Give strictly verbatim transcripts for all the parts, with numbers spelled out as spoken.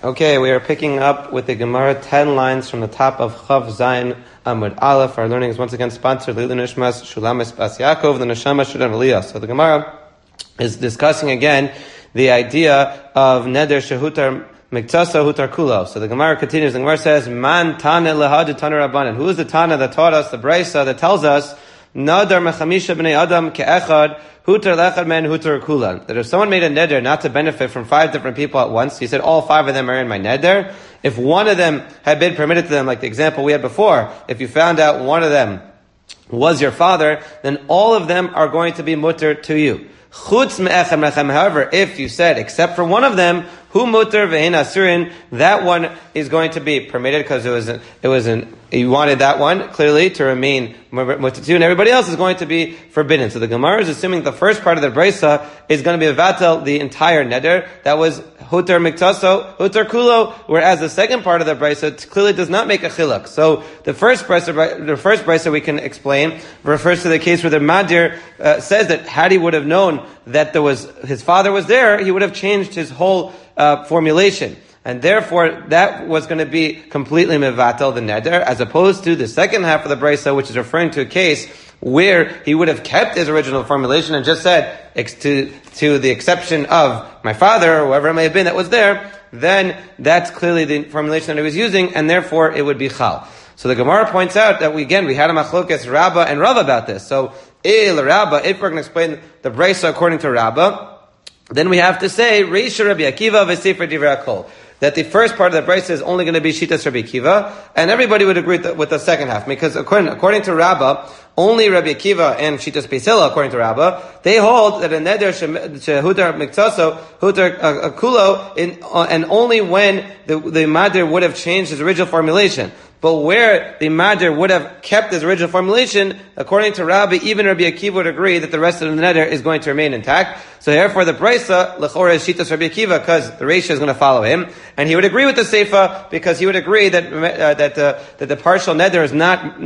Okay, we are picking up with the Gemara, ten lines from the top of Chav Zayin Amud Aleph. Our learning is once again sponsored Lili Nishmas Shulamis Bas Yaakov, the Neshama Shudan Aliyah. So the Gemara is discussing again the idea of Neder Shehutar Miktasa Hutar Kulo. So the Gemara continues. The Gemara says, Man Tana Lehad Tana Rabbanan. Who is the Tana that taught us the Brisa that tells us Nadar Mechamisha Bnei Adam Ke'echad Hutar Lechad Men Hutar Kulan? That if someone made a neder not to benefit from five different people at once, he said all five of them are in my neder. If one of them had been permitted to them, like the example we had before, if you found out one of them was your father, then all of them are going to be mutter to you. Chutz me'echem lechem. However, if you said except for one of them, hu mutter ve'hin asurin, that one is going to be permitted because it was an, it was an you wanted that one clearly to remain mutter to you, and everybody else is going to be forbidden. So the Gemara is assuming the first part of the brisa is going to be vatel the entire neder that was hutar miktaso hutar kulo, whereas the second part of the brisa clearly does not make a chiluk. So the first brisa, the first brisa we can explain refers to the case where the madir uh, says that had he would have known that there was his father was there, he would have changed his whole uh, formulation. And therefore, that was going to be completely mevatel the neder, as opposed to the second half of the brisa, which is referring to a case where he would have kept his original formulation and just said, to, to the exception of my father, or whoever it may have been that was there, then that's clearly the formulation that he was using, and therefore it would be chal. So the Gemara points out that we, again, we had a machlokes Rabbah and Rava about this. So, il Rabbah, if we're going to explain the brisa according to Rabbah, then we have to say, Reisha Rabbi Akiva v'Sefer Divrei HaKol, that the first part of the brisa is only going to be Shitas Rabbi Akiva, and everybody would agree with the second half, because according, according to Rabbah, only Rabbi Akiva and Shitas Beis Hillel, according to Rabbah, they hold that a neder shehutar miktaso hutar kulo, and only when the, the madir would have changed his original formulation. But where the madir would have kept his original formulation, according to Rabbi, even Rabbi Akiva would agree that the rest of the neder is going to remain intact. So therefore the brisa, l'chora, is Shitas Rabbi Akiva, because the Reisha is going to follow him. And he would agree with the Seifa, because he would agree that uh, that, uh, that the partial neder is not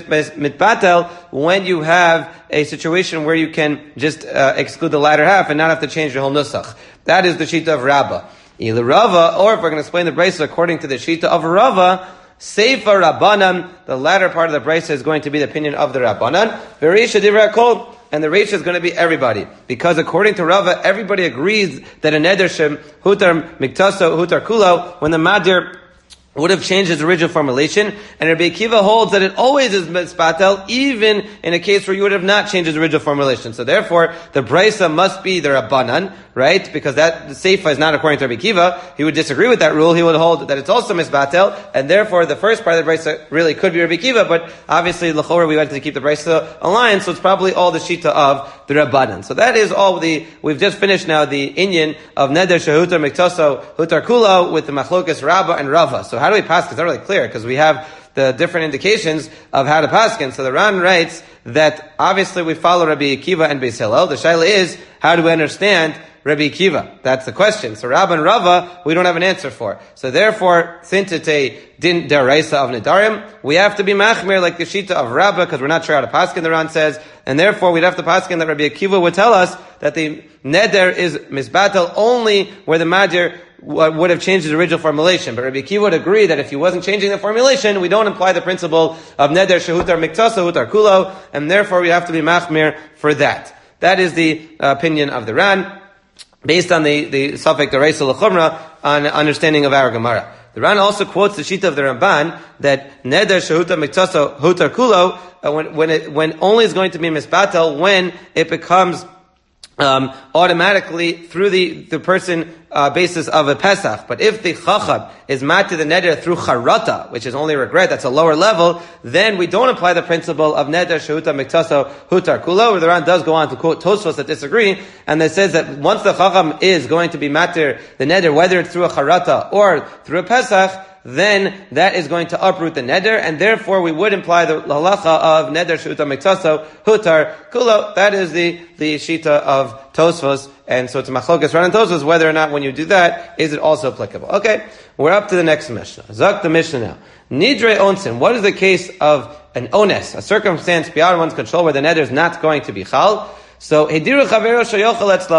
mitbatel when you have a situation where you can just uh, exclude the latter half and not have to change the whole nusach. That is the Shita of Rabbah. Either Rava, or if we're going to explain the brisa according to the Shita of Rava, Seifa Rabbanan, the latter part of the brisa is going to be the opinion of the Rabbanan. Verisha Divrei HaKol, and the Reisha is going to be everybody. Because according to Rava, everybody agrees that a neder shem hutar miktaso hutar kulo, when the madir would have changed his original formulation, and Rabbi Akiva holds that it always is mispatel, even in a case where you would have not changed his original formulation. So therefore, the brisa must be the Rabbanan, right? Because that the Seifa is not according to Rabbi Akiva. He would disagree with that rule. He would hold that it's also mispatel, and therefore the first part of the brisa really could be Rabbi Akiva, but obviously l'chora we wanted to keep the brisa aligned, so it's probably all the shita of the Rabbanan. So that is all the we've just finished now the inyan of neder shehutar miktaso hutar kulo with the machlokas Rabbah and Rava. So how do we pass? It's not really clear because we have the different indications of how to paskin. So the Ran writes that obviously we follow Rabbi Akiva and Beis Hillel. The shaila is, how do we understand Rabbi Akiva? That's the question. So Rabbah and Rava, we don't have an answer for. So therefore, since it's a din deraisa of nedarim, we have to be machmir like the shita of Rabbah, because we're not sure how to paskin, the Ran says, and therefore we'd have to paskin that Rabbi Akiva would tell us that the neder is misbatel only where the madir would have changed his original formulation. But Rabbi Akiva would agree that if he wasn't changing the formulation, we don't apply the principle of neder shehutar miktasa hutar kulo, and therefore we have to be machmir for that. That is the uh, opinion of the Ran, based on the, the Safek Deraisa L'chumra, on understanding of our Gemara. The Ran also quotes the Shita of the Ramban, that neder shehutar miktasa hutar kulo, uh, when, when it, when only is going to be misbatel, when it becomes Um, automatically through the, the person uh, basis of a Pesach. But if the Chacham is mat to the neder through Charata, which is only regret, that's a lower level, then we don't apply the principle of neder shehutar miktaso hutar kulo. The Ran does go on to quote Tosfos that disagree, and that says that once the Chacham is going to be matter the neder, whether it's through a Charata or through a Pesach, then that is going to uproot the neder, and therefore we would imply the halacha of neder shehutar miktaso hutar kulo. That is the, the shita of Tosfos, and so it's machlokas Ran and Tosfos whether or not when you do that, is it also applicable. Okay, we're up to the next Mishnah. Zak the Mishnah now. Nidre onsin, what is the case of an ones, a circumstance beyond one's control where the neder is not going to be chal? So, hediru chavero sheyochel etzlo.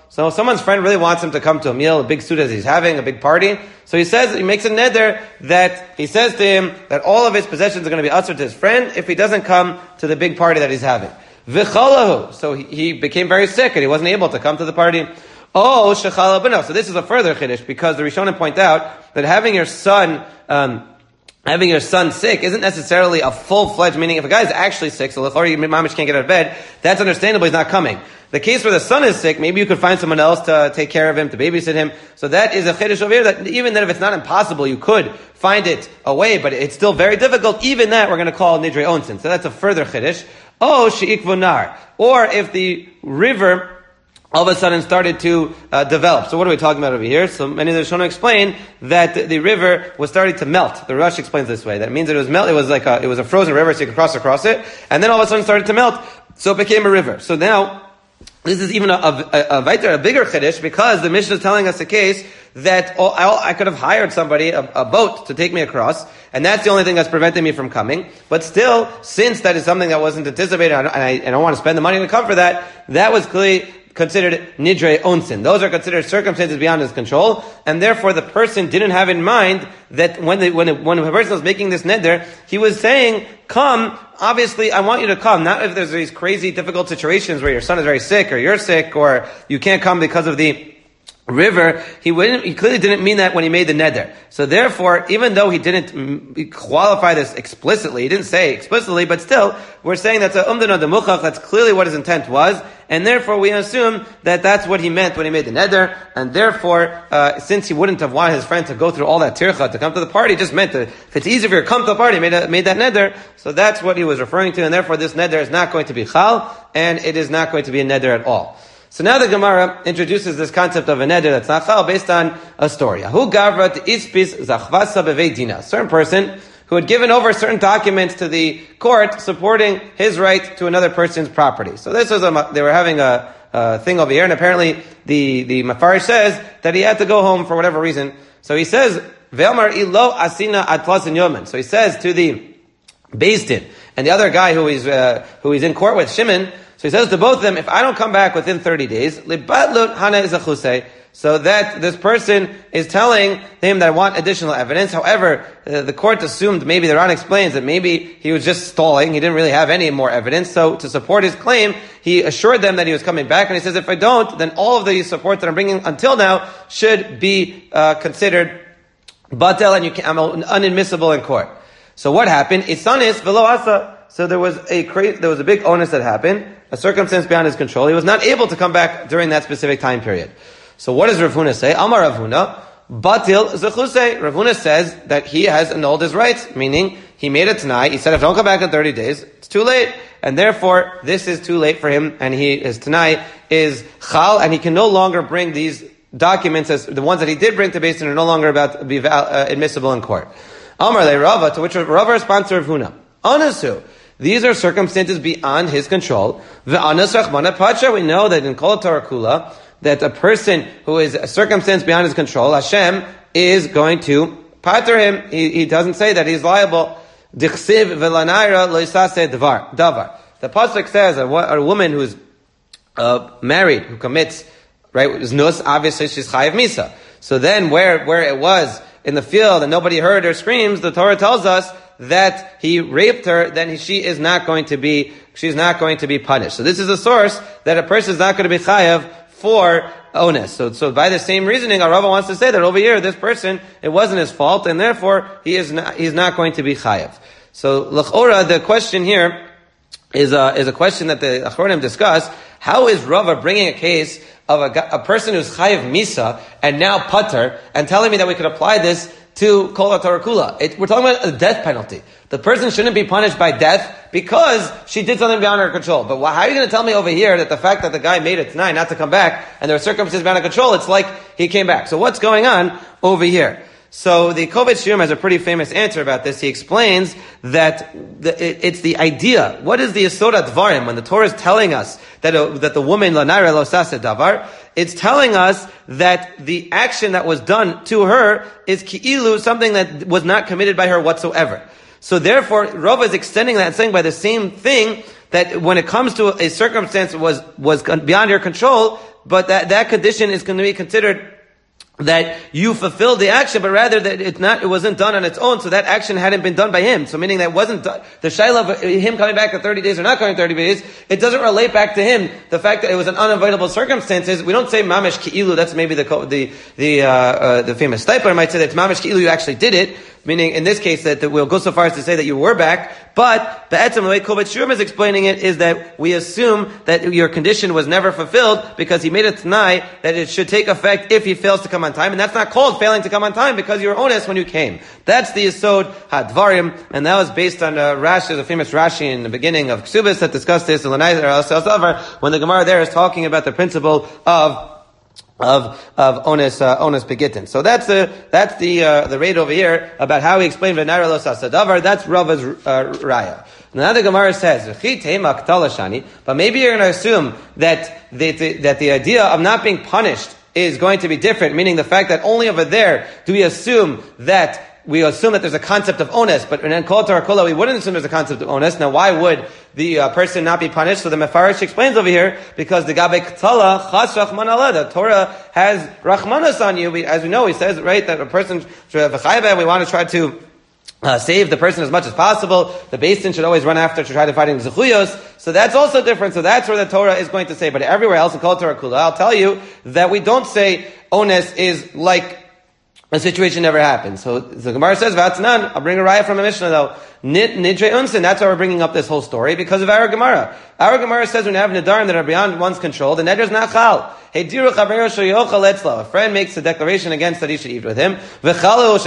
So someone's friend really wants him to come to a meal, a big suit as he's having, a big party. So he says, he makes a neder that he says to him that all of his possessions are going to be usher to his friend if he doesn't come to the big party that he's having. V'chalahu. So he, he became very sick and he wasn't able to come to the party. Oh, shechala b'no. So this is a further chiddush because the Rishonim point out that having your son, um, having your son sick isn't necessarily a full-fledged, meaning if a guy is actually sick, so Lechori Mamish can't get out of bed, that's understandable, he's not coming. The case where the son is sick, maybe you could find someone else to take care of him, to babysit him. So that is a chiddush over here, that even that if it's not impossible, you could find it a way, but it's still very difficult. Even that we're going to call nidrei onsin. So that's a further chiddush. Oh, she'ikvu nar. Or if the river all of a sudden started to uh, develop. So what are we talking about over here? So many of the Rishonim explain that the, the river was starting to melt. The Rush explains this way. That means that it was melt. It was like a, it was a frozen river, so you could cross across it, and then all of a sudden started to melt. So it became a river. So now this is even a, a, a, a, a bigger chiddush because the Mishnah is telling us a case that oh, I, I could have hired somebody, a, a boat, to take me across, and that's the only thing that's preventing me from coming. But still, since that is something that wasn't anticipated, and I, and I don't want to spend the money to come for that, that was clearly considered nidrei onsin. Those are considered circumstances beyond his control, and therefore the person didn't have in mind that when the, when, the, when a person was making this neder, he was saying, come, obviously I want you to come, not if there's these crazy difficult situations where your son is very sick, or you're sick, or you can't come because of the river. He wouldn't, he clearly didn't mean that when he made the neder. So therefore, even though he didn't qualify this explicitly, he didn't say explicitly, but still, we're saying that's a umdana de muchach, that's clearly what his intent was, and therefore we assume that that's what he meant when he made the neder, and therefore, uh, since he wouldn't have wanted his friend to go through all that tircha to come to the party, he just meant that if it's easier for you to come to the party, he made, a, made that neder, so that's what he was referring to, and therefore this neder is not going to be chal, and it is not going to be a neder at all. So now the Gemara introduces this concept of a neder that's not chal based on a story. Hu gavrat ispis zachvasa bevei dina. A certain person who had given over certain documents to the court supporting his right to another person's property. So this was a, they were having a, a thing over here, and apparently the, the Mafarish says that he had to go home for whatever reason. So he says, Ve'omar ilo asina atlas in yomen. So he says to the Beis Din and the other guy who is, uh, who is in court with, Shimon, so he says to both of them, if I don't come back within thirty days, libatlut hana izachusei, so that this person is telling him that I want additional evidence. However, uh, the court assumed, maybe the Ran explains that maybe he was just stalling, he didn't really have any more evidence, so to support his claim, he assured them that he was coming back, and he says, if I don't, then all of the support that I'm bringing until now should be uh, considered batel, and you can, I'm unadmissible in court. So what happened? Isanis velo asa. So there was a cra- there was a big onus that happened, a circumstance beyond his control. He was not able to come back during that specific time period. So what does Rav Huna say? Amar Rav Huna, batil zechusei. Rav Huna says that he has annulled his rights, meaning he made a t'nai. He said, if I don't come back in thirty days, it's too late, and therefore this is too late for him, and he his t'nai is chal, and he can no longer bring these documents as the ones that he did bring to Beis Din are no longer about to be uh, admissible in court. Amar le Rava, to which Rava responds to Rav Huna, anasu. These are circumstances beyond his control. Ve'anas rachmana pacha. We know that in Kol Torah Kula, that a person who is a circumstance beyond his control, Hashem is going to pater him. He, he doesn't say that he's liable. Dichsiv ve'lanayra loisase davar. Davar. The pasuk says a, a woman who's uh, married, who commits, right, is nus, obviously she's chayiv misa. So then where, where it was in the field and nobody heard her screams, the Torah tells us that he raped her, then he, she is not going to be, she's not going to be punished. So this is a source that a person is not going to be chayav for onus. So, so by the same reasoning, our Rava wants to say that over here, this person, it wasn't his fault, and therefore he is not, he's not going to be chayav. So, l'chora, the question here is a, is a question that the Achronim discuss. How is Rava bringing a case of a, a person who's chayav misa and now pater, and telling me that we could apply this to Kol Torah Kula? It, we're talking about a death penalty. The person shouldn't be punished by death because she did something beyond her control. But why, how are you going to tell me over here that the fact that the guy made it tonight not to come back and there are circumstances beyond her control, it's like he came back. So what's going on over here? So the Kovetz Shiurim has a pretty famous answer about this. He explains that the, it, it's the idea. What is the Yesod HaDvarim? When the Torah is telling us that a, that the woman Lanayra Lo Saseh Davar, it's telling us that the action that was done to her is ki'ilu, something that was not committed by her whatsoever. So therefore, Rava is extending that and saying by the same thing that when it comes to a circumstance that was, was beyond your control, but that, that condition is going to be considered that you fulfilled the action, but rather that it not, it wasn't done on its own, so that action hadn't been done by him. So meaning that wasn't done, the shayla of him coming back in thirty days or not coming thirty days, it doesn't relate back to him. The fact that it was an unavoidable circumstances, we don't say mamish ki'ilu, that's maybe the, the, the, uh, uh, the famous Stipler might say that mamish ki'ilu, you actually did it. Meaning, in this case, that, that we'll go so far as to say that you were back, but the etzem, the way Kovetz Shurim is explaining it, is that we assume that your condition was never fulfilled because he made a t'nai that it should take effect if he fails to come on time, and that's not called failing to come on time because you were honest when you came. That's the Yesod HaDvarim, and that was based on uh, Rashi, the famous Rashi in the beginning of Ksubis that discussed this, when the Gemara there is talking about the principle of of of ones uh, ones begitin. So that's the that's the uh, the rate over here about how he explained v'nara lo sasadavar. That's Rava's uh, raya. Now the Gemara says, but maybe you're going to assume that the, the that the idea of not being punished is going to be different, meaning the fact that only over there do we assume that. We assume that there's a concept of onus, but in Kol Torah Kula, we wouldn't assume there's a concept of onus. Now, why would the uh, person not be punished? So the Mefarish explains over here, because the Gabe Ktala, Chas Rachman Allah, the Torah has Rachmanas on you. We, as we know, he says, right, that a person, we want to try to Uh, save the person as much as possible. The Beis Din should always run after to try to fight in Zechuyos. So that's also different. So that's where the Torah is going to say. But everywhere else in Kol Torah Kula, I'll tell you that we don't say onus is like a situation never happened. So the Gemara says, Vatzanan, I'll bring a raya from a Mishnah though. Nidre Unsin, that's why we're bringing up this whole story, because of our Gemara. Our Gemara says when you have Nidarim that are beyond one's control, the Neder is not Chal. A friend makes a declaration against that he should eat with him. All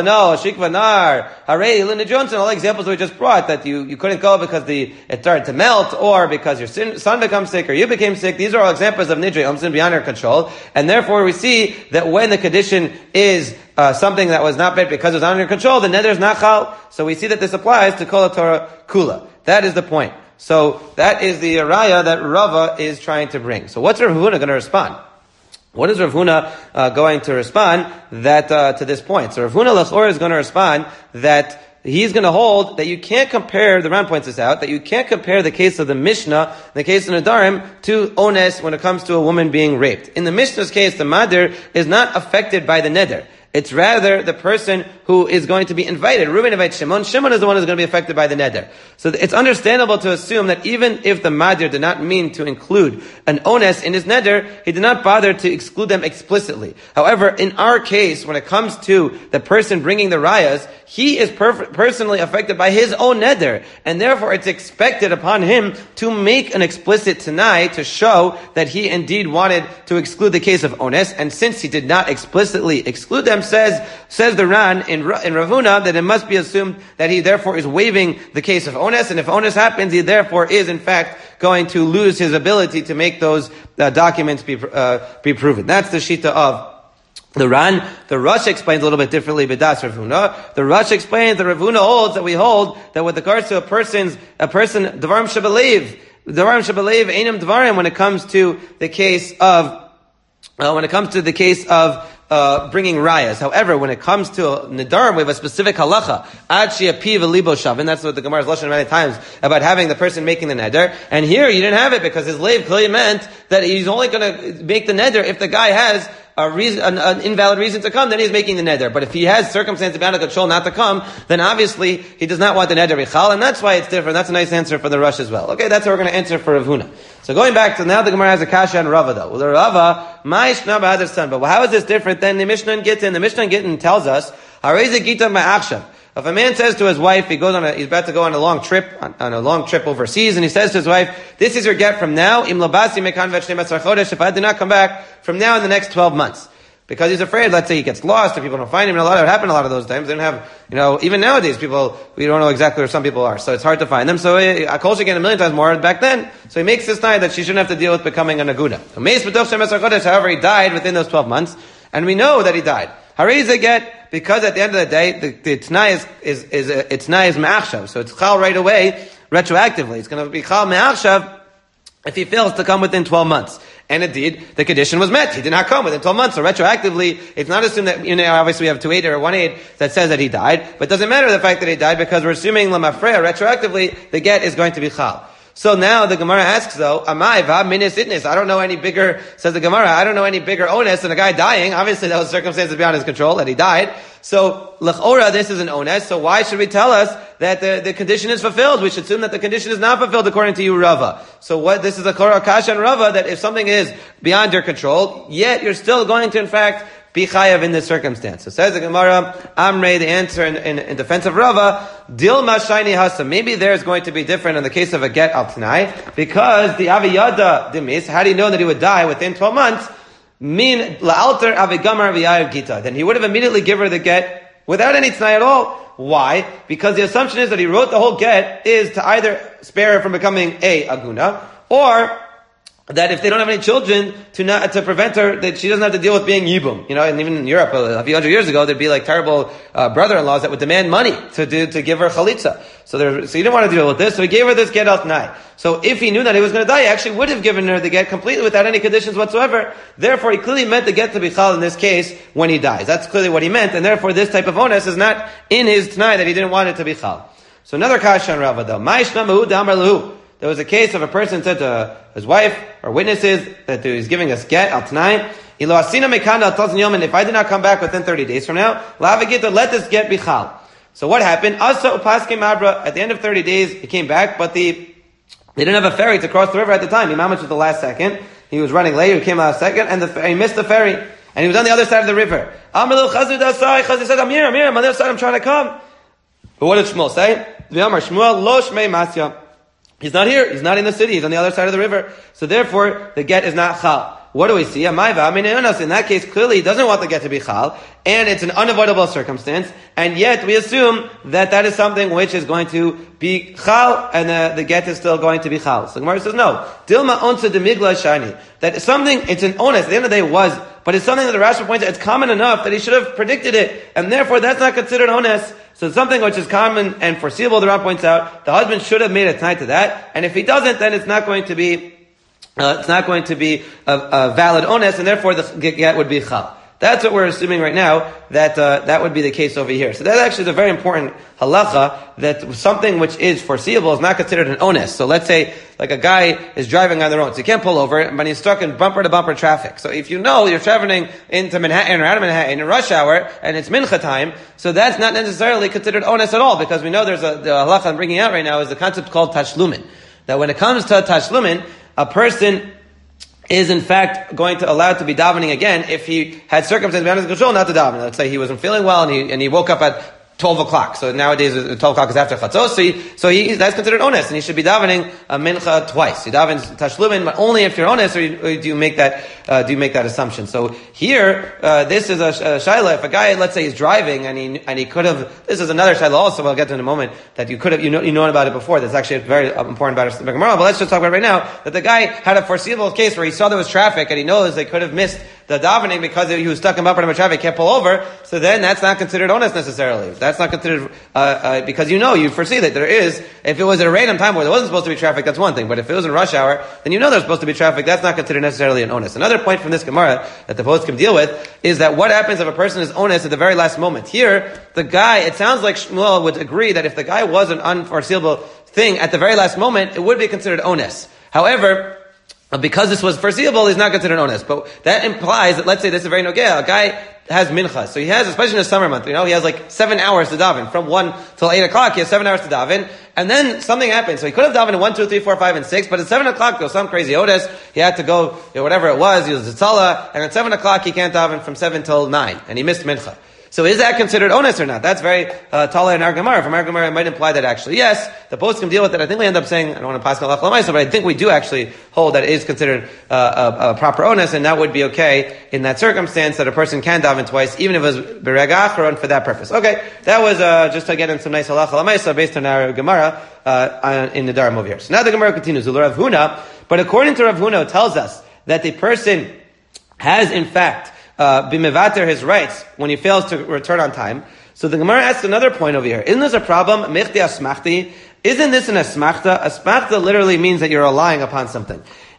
the examples we just brought, that you, you couldn't go because the it started to melt, or because your son becomes sick, or you became sick. These are all examples of Nidre Unsin beyond our control. And therefore we see that when the condition is Uh, something that was not bad because it was under control, the neder is not chal. So we see that this applies to Kol Torah Kula. That is the point. So that is the raya that Rava is trying to bring. So what's Rav Huna going to respond? What is Rav Huna uh, going to respond that uh, to this point? So Rav Huna Lachor is going to respond that he's going to hold that you can't compare, the Ran points this out, that you can't compare the case of the Mishnah, the case of Nadarim, to Ones when it comes to a woman being raped. In the Mishnah's case, the Madir is not affected by the Neder. It's rather the person who is going to be invited. Reuben invites Shimon. Shimon is the one who's going to be affected by the neder. So it's understandable to assume that even if the Madir did not mean to include an ones in his neder, he did not bother to exclude them explicitly. However, in our case, when it comes to the person bringing the rayas, he is perf- personally affected by his own neder. And therefore, it's expected upon him to make an explicit tanai to show that he indeed wanted to exclude the case of ones. And since he did not explicitly exclude them, says says the Ran in in Rav Huna that it must be assumed that he therefore is waiving the case of onus, and if onus happens, he therefore is in fact going to lose his ability to make those uh, documents be uh, be proven. That's the shita of the Ran. The Rosh explains a little bit differently, but that's Rav Huna. The Rosh explains that Rav Huna holds that we hold that with regards to a person's a person Dvarim Shabalev, Dvarim Shabalev Einam Dvarim when it comes to the case of uh, when it comes to the case of Uh, bringing rayas. However, when it comes to Nidarim, we have a specific halacha. Ad she'apiv libo shavin. That's what the Gemara is lashon many times about having the person making the neder. And here you didn't have it because his leiv clearly meant that he's only going to make the neder if the guy has a reason, an, an invalid reason to come, then he's making the neder. But if he has circumstances beyond control not to come, then obviously he does not want the neder bichal, and that's why it's different. That's a nice answer for the Rush as well. Okay, that's how we're going to answer for Rav Huna. So going back to now, the Gemara has a kasha on Rava though. Well, the Rava, ma'ishna ba'adar son. But how is this different than the Mishnah and Gittin? The Mishnah and Gittin tells us, hareze gita ma'achshav. If a man says to his wife, he goes on a, he's about to go on a long trip, on, on a long trip overseas, and he says to his wife, this is your get from now, im labasi mekan v'shnei basar chodesh, if I do not come back from now in the next twelve months. Because he's afraid, let's say he gets lost, or people don't find him, and a lot of it happened a lot of those times. They don't have, you know, even nowadays, people, we don't know exactly where some people are, so it's hard to find them. So, I call again a million times more back then. So he makes this night that she shouldn't have to deal with becoming a naguna. However, he died within those twelve months, and we know that he died. Hareza get, because at the end of the day, the, the t'nai is, is, is, uh, it's t'nai is me'achshav, so it's chal right away, retroactively. It's going to be chal me'achshav if he fails to come within twelve months. And indeed, the condition was met. He did not come within twelve months. So retroactively, it's not assumed that, you know, obviously we have two eight or one eight that says that he died, but it doesn't matter the fact that he died because we're assuming lamafreya, retroactively, the get is going to be chal. So now the Gemara asks though, Amai va minis itnis. I don't know any bigger, says the Gemara, I don't know any bigger onus than a guy dying. Obviously that was circumstances beyond his control, that he died. So, l'chora, this is an onus, so why should we tell us that the, the condition is fulfilled? We should assume that the condition is not fulfilled according to you, Rava. So what, this is a Korah Kasha and Rava, that if something is beyond your control, yet you're still going to in fact be chayav in this circumstance. So says the Gemara, Amrei, the answer in, in, in defense of Rava, Dilma Shaini Hasa. Maybe there is going to be different in the case of a get al Tanai, because the Aviyada Dimis, how do you know that he would die within twelve months? Min la'alter avigamar v'yayev gita. Then he would have immediately given her the get without any Tanai at all. Why? Because the assumption is that he wrote the whole get is to either spare her from becoming a aguna, or that if they don't have any children, to not, to prevent her, that she doesn't have to deal with being yibum. You know, and even in Europe, a few hundred years ago, there'd be like terrible, uh, brother-in-laws that would demand money to do, to give her chalitza. So there, so he didn't want to deal with this, so he gave her this get al Tanai. So if he knew that he was going to die, he actually would have given her the get completely without any conditions whatsoever. Therefore, he clearly meant the get to be chal in this case when he dies. That's clearly what he meant, and therefore this type of onus is not in his Tanai that he didn't want it to be chal. So another kasha on Rava though. Ma'ishna mahu damar lahu. There was a case of a person said to his wife or witnesses that he was giving us get al Tanai. Ilo asina mekana al tazn yom, and if I did not come back within thirty days from now, la'avigita, let this get be chal. So what happened? Asa upaske mabra. At the end of thirty days, he came back, but the they didn't have a ferry to cross the river at the time. Imam was the last second. He was running late. He came last second, and the, he missed the ferry, and he was on the other side of the river. Amr Chazir dasai. Chazir said, "I'm here. I'm here. I'm on the other side. I'm trying to come." But what did Shmuel say? V'amar Shmuel lo shmei masya. He's not here. He's not in the city. He's on the other side of the river. So therefore, the get is not chal. What do we see? In that case, clearly he doesn't want the get to be chal, and it's an unavoidable circumstance, and yet we assume that that is something which is going to be chal, and the, the get is still going to be chal. So the Gemara says, no. Dilma onsa demigla shani. That something, it's an onus, at the end of the day was, but it's something that the Rashi points out, it's common enough that he should have predicted it, and therefore that's not considered onus. So it's something which is common and foreseeable, the Ram points out, the husband should have made a tonight to that, and if he doesn't, then it's not going to be Uh, it's not going to be a, a valid onus, and therefore the get would be chal. That's what we're assuming right now, that uh, that would be the case over here. So that actually is a very important halacha, that something which is foreseeable is not considered an onus. So let's say, like a guy is driving on the road, so he can't pull over, but he's stuck in bumper-to-bumper traffic. So if you know you're traveling into Manhattan or out of Manhattan in rush hour, and it's mincha time, so that's not necessarily considered onus at all, because we know there's a, the halacha I'm bringing out right now is the concept called tashlumin. That when it comes to tashlumin, a person is in fact going to allow to be davening again if he had circumstances beyond his control not to daven. Let's say he wasn't feeling well and he, and he woke up at twelve o'clock. So nowadays twelve o'clock is after chatzos, so, he, so he, that's considered onus, and he should be davening a mincha twice. You daven tashlumin, but only if you're onus, or, you, or do you make that uh, do you make that assumption? So here, uh, this is a, a shaila. If a guy, let's say, is driving and he and he could have, this is another shaila also, I'll get to in a moment, that you could have, you know, you known about it before. That's actually very important about it, but let's just talk about it right now, that the guy had a foreseeable case where he saw there was traffic and he knows they could have missed the davening because he was stuck in bumper to traffic, can't pull over, so then that's not considered onus necessarily. That's not considered, uh, uh, because you know, you foresee that there is, if it was at a random time where there wasn't supposed to be traffic, that's one thing, but if it was in rush hour, then you know there's supposed to be traffic, that's not considered necessarily an onus. Another point from this Gemara that the post can deal with is that what happens if a person is onus at the very last moment? Here, the guy, it sounds like Shmuel would agree that if the guy was an unforeseeable thing at the very last moment, it would be considered onus. However, because this was foreseeable, he's not considered onus. But that implies that, let's say this is very nogea, a guy has mincha. So he has, especially in the summer month, you know, he has like seven hours to daven. From one till eight o'clock, he has seven hours to daven. And then something happens. So he could have davened in one, two, three, four, five, and six, but at seven o'clock, there was some crazy otis. He had to go, you know, whatever it was, he was a tzala, and at seven o'clock, he can't daven from seven till nine. And he missed mincha. So is that considered onus or not? That's very uh, tala in our Gemara. From our Gemara, it might imply that actually, yes, the post can deal with it. I think we end up saying, I don't want to pass on lachla, but I think we do actually hold that it is considered uh, a, a proper onus, and that would be okay in that circumstance, that a person can daven twice, even if it was berega acharon for that purpose. Okay, that was uh, just to get in some nice halacha lamaisa based on our Gemara uh, in the Dharam over here. So now the Gemara continues. Rav Huna, but according to Rav Huna, it tells us that the person has in fact Uh, bimevater his rights when he fails to return on time. So the Gemara asks another point over here. Isn't this a problem? Mechti asmachti. Isn't this an asmachta? Asmachta literally means that you're relying upon something.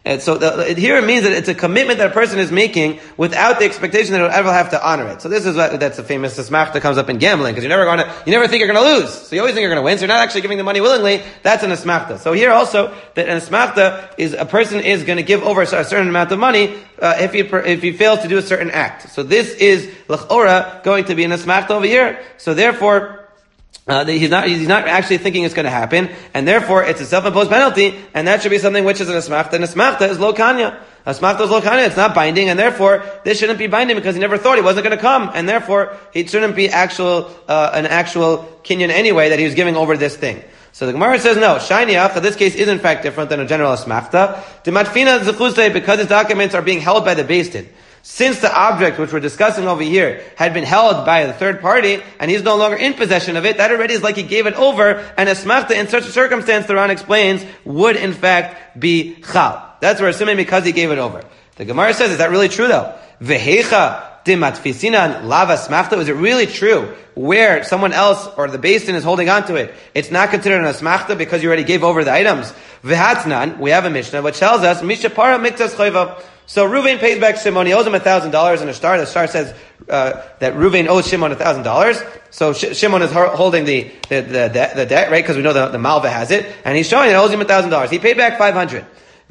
And so the, it, here it means that it's a commitment that a person is making without the expectation that he'll ever have to honor it. So this is what, that's the famous smach that comes up in gambling, because you're never going to, you never think you're going to lose. So you always think you're going to win, so you're not actually giving the money willingly. That's an asmachta. So here also, that an asmachta is a person is going to give over a certain amount of money uh, if he if he fails to do a certain act. So this is l'chora going to be an asmachta over here. So therefore, Uh, he's not, he's not actually thinking it's going to happen, and therefore it's a self-imposed penalty, and that should be something which is an asmachta, and asmachta is lo kanya. Asmachta is lo kanya, it's not binding, and therefore this shouldn't be binding because he never thought he wasn't going to come, and therefore it shouldn't be actual, uh, an actual kinyan anyway that he was giving over this thing. So the Gemara says no, shayniach, this case is in fact different than a general asmachta. Dematfina zechusei, because his documents are being held by the Beis Din. Since the object which we're discussing over here had been held by the third party, and he's no longer in possession of it, that already is like he gave it over, and asmachta in such a circumstance, the Ran explains, would in fact be chal. That's where assuming because he gave it over. The Gemara says, is that really true though? Vehecha dimatfisinan lava smachta. Is it really true where someone else or the Beis Din is holding on to it? It's not considered an asmachta because you already gave over the items. Vehatnan, we have a Mishnah which tells us, mishapara miktas chayva. So Reuven pays back Shimon. He owes him a thousand dollars in a star. The star says uh, that Reuven owes Shimon a thousand dollars. So Sh- Shimon is ho- holding the the, the, the, the debt, right? Because we know the, the malva has it, and he's showing it owes him a thousand dollars. He paid back five hundred.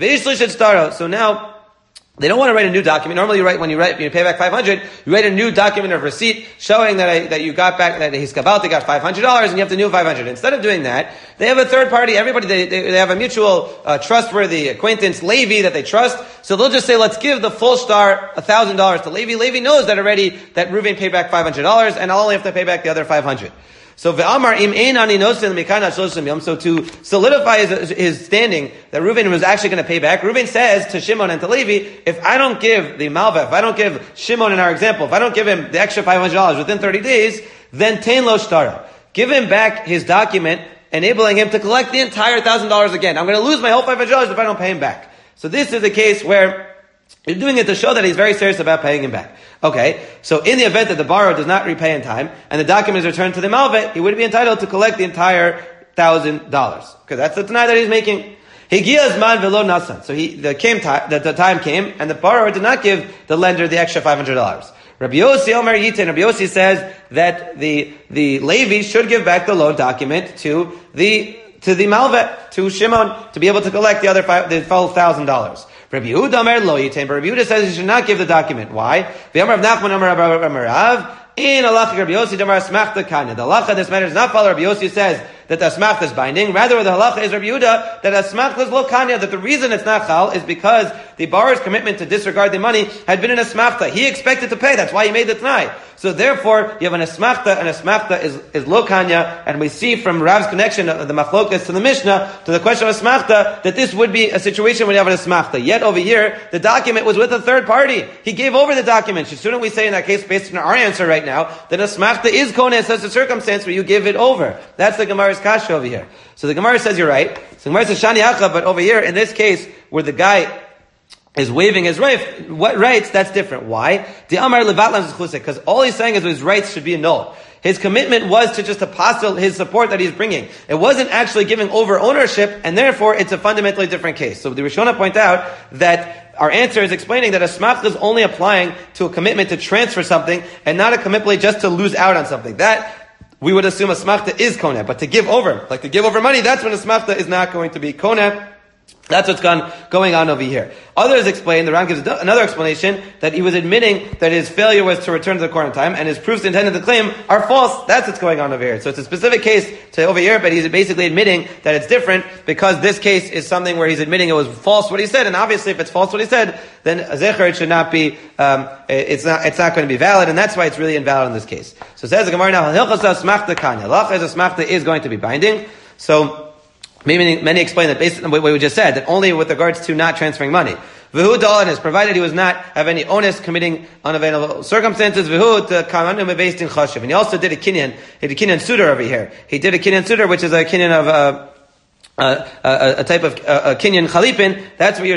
So now they don't want to write a new document. Normally, you write when you write, you pay back five hundred. You write a new document of receipt showing that I, that you got back that his kabalti got five hundred dollars, and you have the new five hundred. Instead of doing that, they have a third party. Everybody they they, they have a mutual uh, trustworthy acquaintance, Levi, that they trust. So they'll just say, let's give the full star a thousand dollars to Levi. Levi knows that already that Reuven paid back five hundred dollars, and I'll only have to pay back the other five hundred. So ve'amar im ein ani nosin mikana shloshim yom. So to solidify his, his standing that Reuven was actually going to pay back, Reuven says to Shimon and to Levi, if I don't give the malva, if I don't give Shimon in our example, if I don't give him the extra five hundred dollars within thirty days, then tein lo shtara. Give him back his document, enabling him to collect the entire thousand dollars again. I'm going to lose my whole five hundred dollars if I don't pay him back. So this is a case where you're doing it to show that he's very serious about paying him back. Okay, so in the event that the borrower does not repay in time, and the document is returned to the malvet, he would be entitled to collect the entire thousand dollars. Because that's the tanai that he's making. Higiyaz man velo nasan. So he, the came time, the, the time came, and the borrower did not give the lender the extra five hundred dollars. Rabbi Yossi Omer Yitin, Rabbi Yossi says that the, the Levi should give back the loan document to the, to the malvet, to Shimon, to be able to collect the other five, the full thousand dollars. Rabbi Yehuda Omer Lo Yitain, but Rabbi Yehuda says he should not give the document. Why? The Amar of Nachman Omer Amar Rav, in halacha Rabbi Yossi Damar Asmachta Kanya. The halacha this matter does not follow. Rabbi Yossi says that the asmachta is binding. Rather, the halacha is Rabbi Yehuda that asmachta is lo kanya. That the reason it's not chal is because the borrower's commitment to disregard the money had been an asmachta. He expected to pay. That's why he made the t'nai. So therefore, you have an asmachta, and asmachta is is lo kanya. And we see from Rav's connection of the machlokas to the Mishnah to the question of asmachta that this would be a situation where you have an asmachta. Yet over here, the document was with a third party. He gave over the document. Shouldn't we say in that case, based on our answer right now, that asmachta is kona in such a circumstance where you give it over? That's the Gemara's kasha over here. So the Gemara says you're right. So the Gemara says shani acha, but over here in this case where the guy is waving his right, what rights? That's different. Why? The Amar levatlan zechusek, because all he's saying is his rights should be annulled. His commitment was to just apostille his support that he's bringing. It wasn't actually giving over ownership, and therefore it's a fundamentally different case. So the Rishona point out that our answer is explaining that a smachta is only applying to a commitment to transfer something, and not a commitment just to lose out on something. That we would assume a smachta is koneh, but to give over, like to give over money, that's when a smachta is not going to be koneh. That's what's gone, going on over here. Others explain, the Ran gives another explanation, that he was admitting that his failure was to return to the court in time, and his proofs intended to claim are false. That's what's going on over here. So it's a specific case to over here, but he's basically admitting that it's different, because this case is something where he's admitting it was false what he said, and obviously if it's false what he said, then a zecher, it should not be, um, it's not, it's not going to be valid, and that's why it's really invalid in this case. So it says the Gemara now, Hilchos smachta kanya. Hilchos smachta is going to be binding. So, Many, many explain that based on what we just said, that only with regards to not transferring money. V'hu dalan is provided he was not have any onus committing unavailable circumstances. V'hu kamanu based in chashiv. And he also did a kinyan, he did a kinyan suitor over here. He did a kinyan suitor, which is a kinyan of uh, uh, a, a type of uh, a kinyan chalipin. That's what you're doing.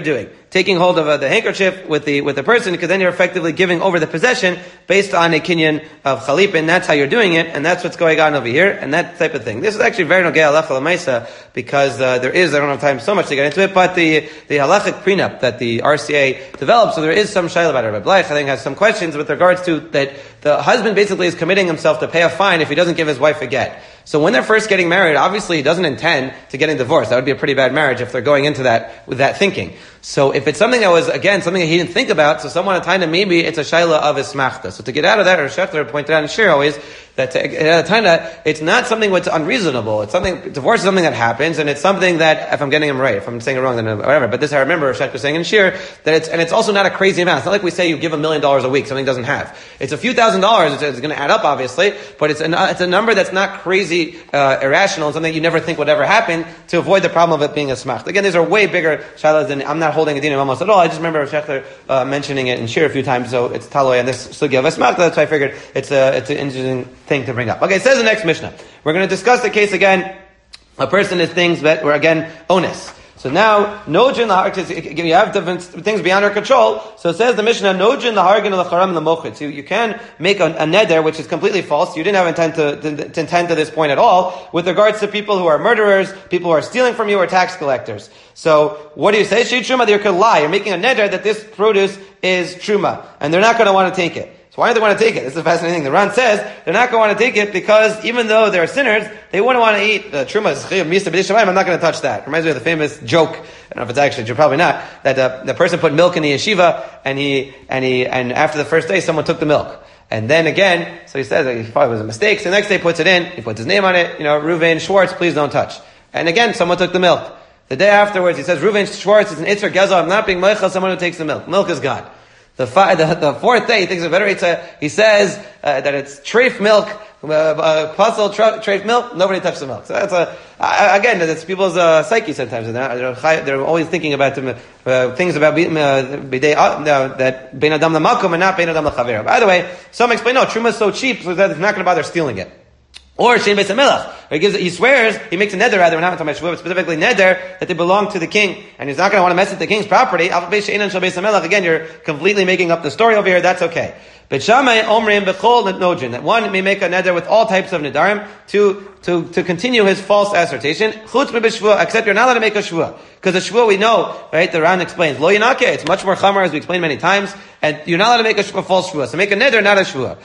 taking hold of uh, the handkerchief with the with the person, because then you're effectively giving over the possession based on a kinyan of chalipin. That's how you're doing it, and that's what's going on over here, and that type of thing. This is actually very nogei halacha l'maisa, because uh, there is, I don't have time so much to get into it, but the the halachic prenup that the R C A developed, so there is some shayla about it. Rabbi Bleich, I think, has some questions with regards to that the husband basically is committing himself to pay a fine if he doesn't give his wife a get. So when they're first getting married, obviously he doesn't intend to getting divorced. That would be a pretty bad marriage if they're going into that with that thinking. So if it's something that was, again, something that he didn't think about, so someone at time maybe it's a shayla of his smachta. So to get out of that, or Schechter pointed out in Shir always, that to, at a time that it's not something that's unreasonable. It's something, divorce is something that happens, and it's something that, if I'm getting him right, if I'm saying it wrong, then whatever. But this I remember Schechter saying in Shir, that it's, and it's also not a crazy amount. It's not like we say you give a million dollars a week, something doesn't have. It's a few thousand dollars, it's, it's going to add up obviously, but it's a, it's a number that's not crazy, uh, irrational, and something you never think would ever happen to avoid the problem of it being a smach. Again, these are way bigger shaylas than, I'm not holding a din of almost at all. I just remember Schechter, uh, mentioning it in Shir a few times, so it's taloy and this sugya of a smach. That's why I figured it's a, it's an interesting thing to bring up. Okay, it says the next Mishnah. We're going to discuss the case again. A person is things that were again onus. So now, no jin lahargin, you have different things beyond our control. So it says the Mishnah, no jin lahargin l'charam l'mochid. So you can make a, a neder which is completely false. You didn't have intent to, to, to intend to this point at all with regards to people who are murderers, people who are stealing from you, or tax collectors. So what do you say? Shei truma, you could lie. You're making a neder that this produce is truma, and they're not going to want to take it. So why do they want to take it? This is a fascinating thing. The Ran says they're not going to want to take it because even though they're sinners, they wouldn't want to eat the truma. I'm not going to touch that. It reminds me of the famous joke. I don't know if it's actually true, probably not. That uh, the person put milk in the yeshiva, and he and he and after the first day, someone took the milk. And then again, so he says like, he probably was a mistake. So the next day, he puts it in. He puts his name on it. You know, Reuven Schwartz, please don't touch. And again, someone took the milk. The day afterwards, he says Reuven Schwartz is an itzer gezel. I'm not being meichel someone who takes the milk. Milk is gone. The, five, the, the fourth day, he thinks it's better. It's a, he says uh, that it's treif milk, uh, uh, puzzle treif milk. Nobody touched the milk. So that's a uh, again, that's people's uh, psyche sometimes. They're, they're always thinking about them, uh, things about bidei uh, that bein adam lamakom and not bein adam lachaver. By the way, some explain no, truma is so cheap so that it's not going to bother stealing it. Or Shein Beis HaMelech, he gives, he swears, he makes a neder rather, we're not talking about Shavuot, but specifically neder, that they belong to the king, and he's not going to want to mess with the king's property. Again, you're completely making up the story over here, that's okay. But Shammai Omrim Bechol Nodjin, that one may make a neder with all types of nedarim to, to, to continue his false assertion. Chutz b'shvua, except you're not allowed to make a shvua. Because a shvua we know, right, the Ran explains, lo yinake, it's much more chamar as we explained many times, and you're not allowed to make a, shvua, false shvua. So make a neder, not a shvua.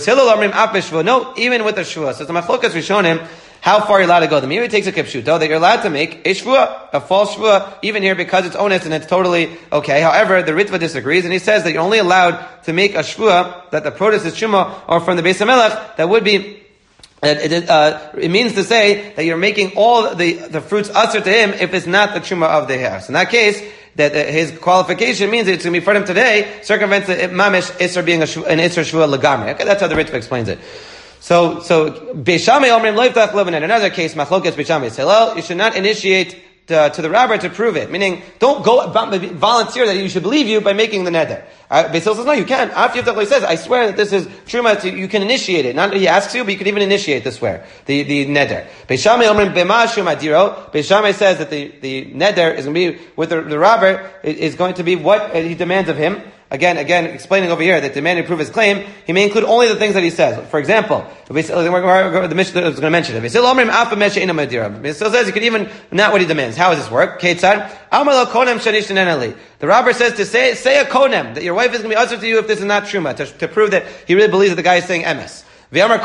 No, even with a shvua. So the machlokas we shown him, how far you're allowed to go. The Meiri takes a kipshuto that you're allowed to make a shvua, a false shvua, even here because it's honest and it's totally okay. However, the Ritva disagrees and he says that you're only allowed to make a shvua that the produce is truma or from the Beis HaMelech that would be It, it, uh, it means to say that you're making all the, the fruits usher to him if it's not the truma of the house. In that case, that uh, his qualification means that it's going to be for him today, circumvents the mamish isser being a shvu, an isser shvua legamri. Okay, that's how the Ritva explains it. So, so, Beishamei Omrim Loiftach Levin. In another case, Machlokes Beishamei Hillel, you should not initiate to, to the rabbi to prove it. Meaning, don't go volunteer that you should believe you by making the neder. Uh, Beis Hillel says, no, you can't. After Yiftach says, I swear that this is truma, you can initiate it. Not that he asks you, but you can even initiate the swear, the, the neder. Beishamei Omrim Bema Shumadiro. Beishamei says that the, the neder is going to be, with the, the rabbi, is going to be what he demands of him. Again, again, explaining over here that the man who prove his claim, he may include only the things that he says. For example, the Mishnah is going to mention it. It still says he could even, not what he demands. How does this work? The robber says to say, say a konem, that your wife is going to be usher to you if this is not truma, to, to prove that he really believes that the guy is saying emes. He adds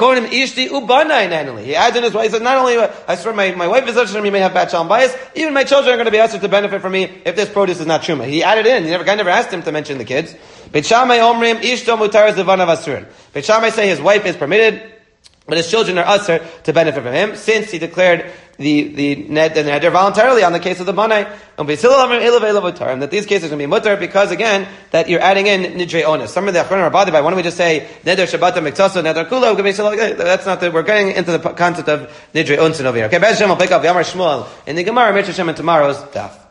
in his wife, he says, not only, I swear my, my wife is usher to me, may have bad shalom bias, even my children are going to be usher to benefit from me if this produce is not truma. He added in, he never, guy never asked him to mention the kids. Beit Shammai omrim, ishto mutar zevanav asurin. Beit Shammai say his wife is permitted, but his children are usher to benefit from him, since he declared the, the neder voluntarily on the case of the banai. And Beit Hillel omrim elav elav mutar, that these cases are going to be mutar because, again, that you're adding in nidrei onus. Some of the achronim are bothered by, why don't we just say neder shabbat miktaso, neder kula, that's not the, we're getting into the concept of nidrei onus over here. Okay, Bez Shem will pick up Yamar Shmuel in the Gemara, Mitzvah Shem, and tomorrow's daf.